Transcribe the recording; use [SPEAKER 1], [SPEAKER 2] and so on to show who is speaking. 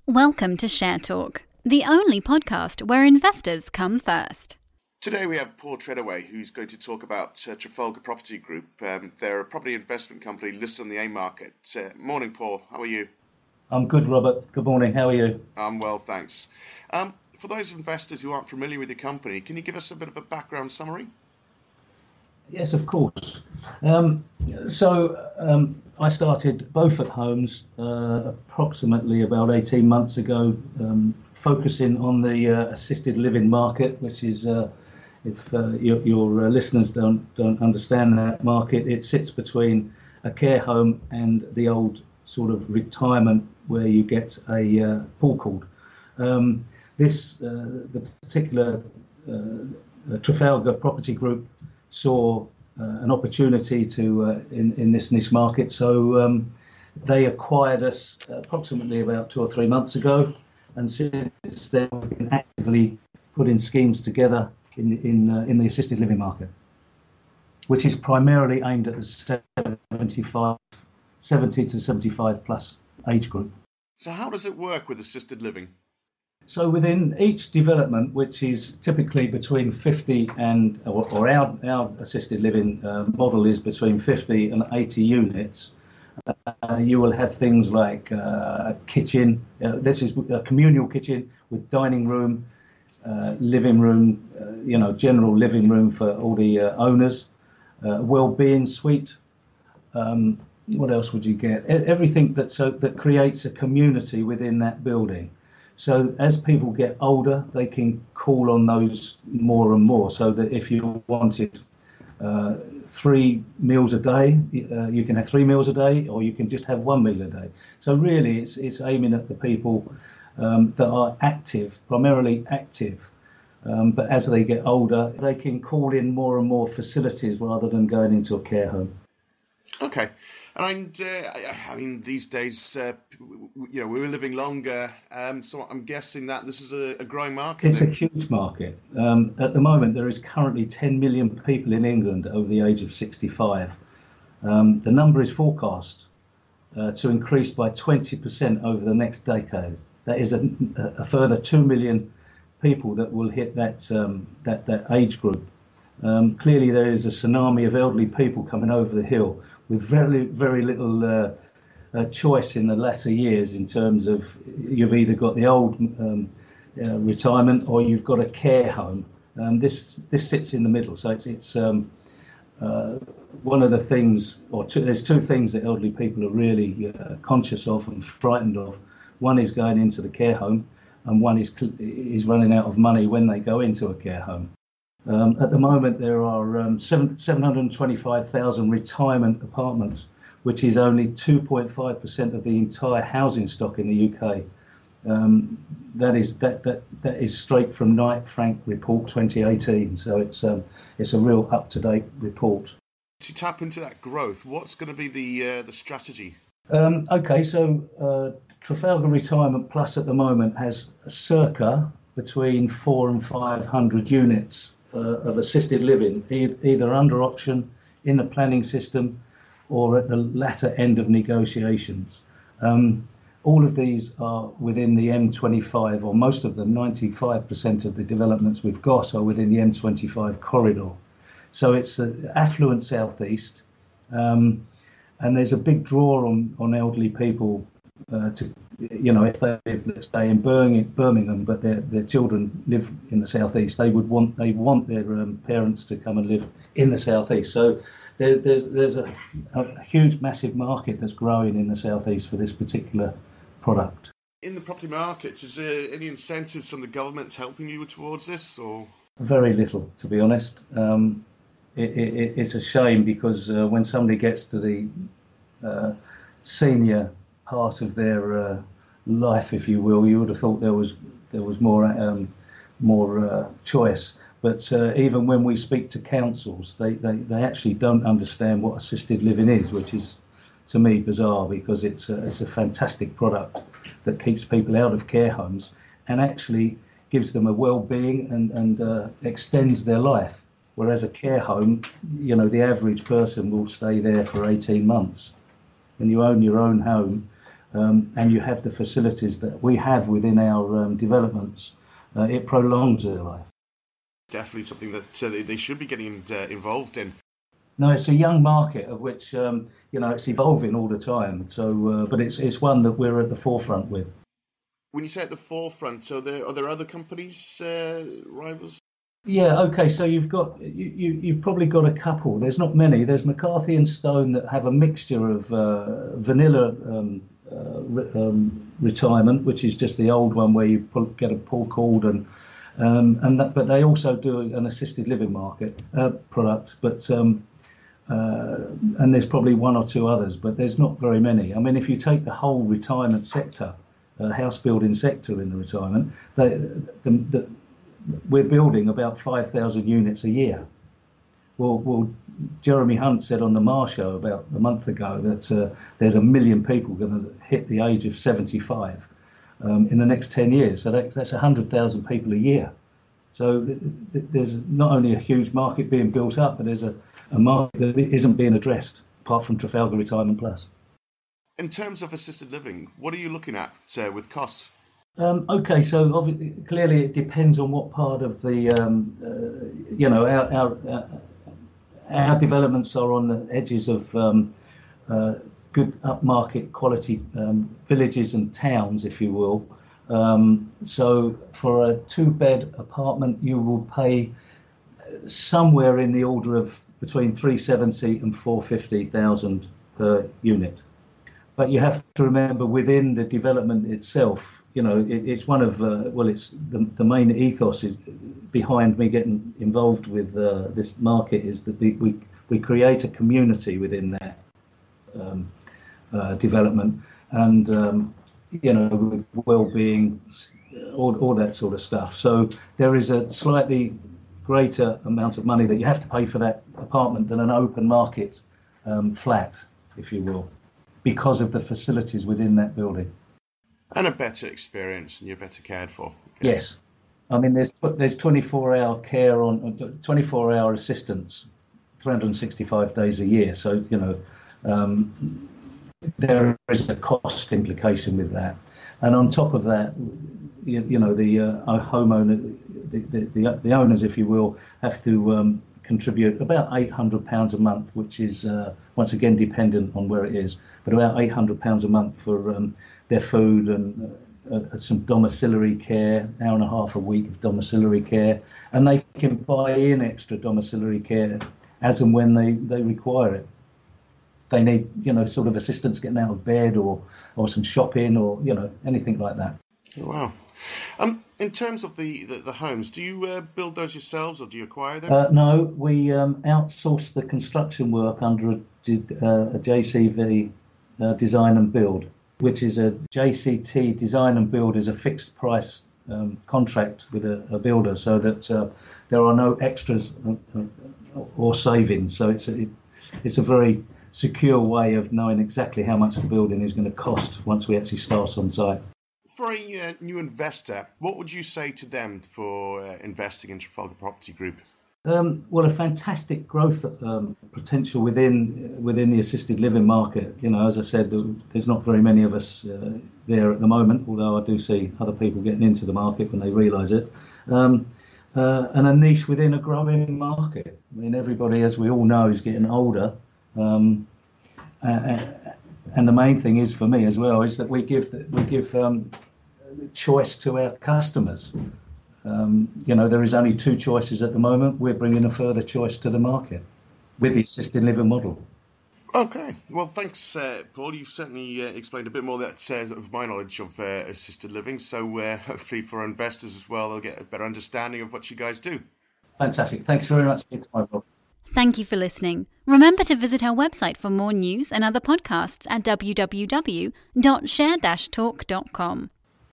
[SPEAKER 1] Welcome to Share Talk, the only podcast where investors come first.
[SPEAKER 2] Today we have Paul Treadaway, who's going to talk about Trafalgar Property Group. They're a property investment company listed on the AIM market. Morning, Paul. How are you?
[SPEAKER 3] I'm good, Robert. Good morning. How are you?
[SPEAKER 2] I'm well, thanks. For those investors who aren't familiar with the company, can you give us a bit of a background summary?
[SPEAKER 3] Yes, of course. I started Beaufort Homes approximately about 18 months ago, focusing on the assisted living market, which is, if your listeners don't understand that market, it sits between a care home and the old sort of retirement where you get a pool called. The particular Trafalgar Property Group saw an opportunity to in this niche market, so they acquired us approximately about 2 or 3 months ago, and since then we've been actively putting schemes together in the assisted living market, which is primarily aimed at the 70 to 75 plus age group.
[SPEAKER 2] So how does it work with assisted living?
[SPEAKER 3] So within each development, which is typically between 50 and, or our assisted living model is between 50 and 80 units, you will have things like a kitchen. This is a communal kitchen with dining room, living room, general living room for all the owners, well-being suite. What else would you get? Everything that creates a community within that building. So as people get older, they can call on those more and more, so that if you wanted 3 meals a day, you can have 3 meals a day, or you can just have 1 meal a day. So really it's aiming at the people that are active, primarily active, but as they get older, they can call in more and more facilities rather than going into a care home.
[SPEAKER 2] Okay. And I mean, these days, we're living longer, so I'm guessing that this is a growing market.
[SPEAKER 3] It's a huge market. At the moment, there is currently 10 million people in England over the age of 65. The number is forecast to increase by 20% over the next decade. That is a further 2 million people that will hit that age group. Clearly, there is a tsunami of elderly people coming over the hill, with very, very little choice in the latter years in terms of you've either got the old retirement or you've got a care home. This sits in the middle, so it's one of the things, there's 2 things that elderly people are really conscious of and frightened of. One is going into the care home, and one is running out of money when they go into a care home. At the moment, there are 725,000 retirement apartments, which is only 2.5% of the entire housing stock in the UK. That is straight from Knight Frank report 2018. So it's a real up-to-date report.
[SPEAKER 2] To tap into that growth, what's going to be the strategy?
[SPEAKER 3] Trafalgar Retirement Plus at the moment has circa between 400 and 500 units of assisted living, either under option in the planning system or at the latter end of negotiations. All of these are within the M25, or most of them, 95% of the developments we've got are within the M25 corridor. So it's the affluent southeast, and there's a big draw on elderly people if they live, let's say, in Birmingham, but their children live in the southeast, they want their parents to come and live in the southeast. So there's a huge, massive market that's growing in the southeast for this particular product.
[SPEAKER 2] In the property market, is there any incentives from the government helping you towards this, or? Very
[SPEAKER 3] little, to be honest. It's a shame, because when somebody gets to the senior part of their life, if you will, you would have thought there was more choice. But even when we speak to councils, they actually don't understand what assisted living is, which is, to me, bizarre, because it's a fantastic product that keeps people out of care homes and actually gives them a well-being and extends their life. Whereas a care home, the average person will stay there for 18 months. When you own your own home, and you have the facilities that we have within our developments, it prolongs their life.
[SPEAKER 2] Definitely something that they should be getting involved in.
[SPEAKER 3] No, it's a young market of which it's evolving all the time. So, but it's one that we're at the forefront with.
[SPEAKER 2] When you say at the forefront, so are there other companies, rivals?
[SPEAKER 3] Yeah, okay. So you've probably got a couple. There's not many. There's McCarthy and Stone that have a mixture of vanilla retirement, which is just the old one where you get a pull cord but they also do an assisted living market product. But and there's probably one or two others, but there's not very many. I mean, if you take the whole retirement sector, house building sector in the retirement, we're building about 5,000 units a year. Well, Jeremy Hunt said on the Mar Show about a month ago that there's 1 million people going to hit the age of 75 in the next 10 years. So that's 100,000 people a year. So there's not only a huge market being built up, but there's a market that isn't being addressed, apart from Trafalgar Retirement Plus.
[SPEAKER 2] In terms of assisted living, what are you looking at with costs?
[SPEAKER 3] Okay, so obviously, clearly it depends on what part of the, our developments are on the edges of good upmarket quality villages and towns, if you will. So for a 2-bed apartment, you will pay somewhere in the order of between 370 and 450,000 per unit. But you have to remember, within the development itself, it's one of it's the main ethos is behind me getting involved with this market is that we create a community within that development, and with well-being, all that sort of stuff. So there is a slightly greater amount of money that you have to pay for that apartment than an open market flat, if you will, because of the facilities within that building.
[SPEAKER 2] And a better experience, and you're better cared for.
[SPEAKER 3] Yes. I mean, there's 24-hour care 24-hour assistance, 365 days a year. So, there is a cost implication with that. And on top of that, the homeowner, the owners, if you will, have to contribute about £800 a month, which is once again dependent on where it is, but about £800 a month for their food and some domiciliary care, hour and a half a week of domiciliary care, and they can buy in extra domiciliary care as and when they require it. They need, sort of assistance getting out of bed or some shopping or, anything like that.
[SPEAKER 2] Wow. In terms of the homes, do you build those yourselves or do you acquire them?
[SPEAKER 3] No, we outsource the construction work under a JCV design and build, which is a JCT design and build is a fixed price contract with a builder, so that there are no extras or savings. So it's a very secure way of knowing exactly how much the building is going to cost once we actually start on site.
[SPEAKER 2] For a new investor, what would you say to them for investing in Trafalgar Property Group?
[SPEAKER 3] Well, a fantastic growth potential within the assisted living market. As I said, there's not very many of us there at the moment, although I do see other people getting into the market when they realise it. And a niche within a growing market. I mean, everybody, as we all know, is getting older. And the main thing is for me as well is that we give choice to our customers. There is only 2 choices at the moment. We're bringing a further choice to the market with the assisted living model.
[SPEAKER 2] Okay. Well, thanks, Paul. You've certainly explained a bit more of my knowledge of assisted living. So hopefully for our investors as well, they'll get a better understanding of what you guys do. Fantastic.
[SPEAKER 3] Thanks very much for your time, Rob.
[SPEAKER 1] Thank you for listening. Remember to visit our website for more news and other podcasts at www.share-talk.com.